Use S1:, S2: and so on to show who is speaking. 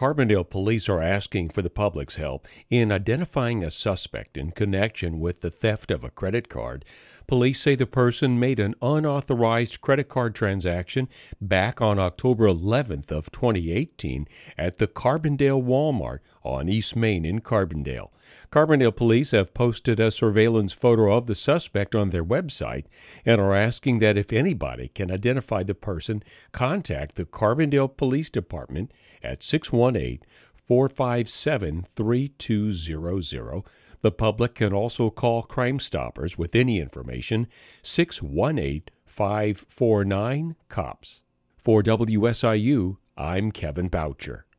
S1: Carbondale police are asking for the public's help in identifying a suspect in connection with the theft of a credit card. Police say the person made an unauthorized credit card transaction back on October 11th of 2018 at the Carbondale Walmart on East Main in Carbondale. Carbondale police have posted a surveillance photo of the suspect on their website and are asking that if anybody can identify the person, contact the Carbondale Police Department at 618-457-3200. The public can also call Crime Stoppers with any information, 618-549-COPS. For WSIU, I'm Kevin Boucher.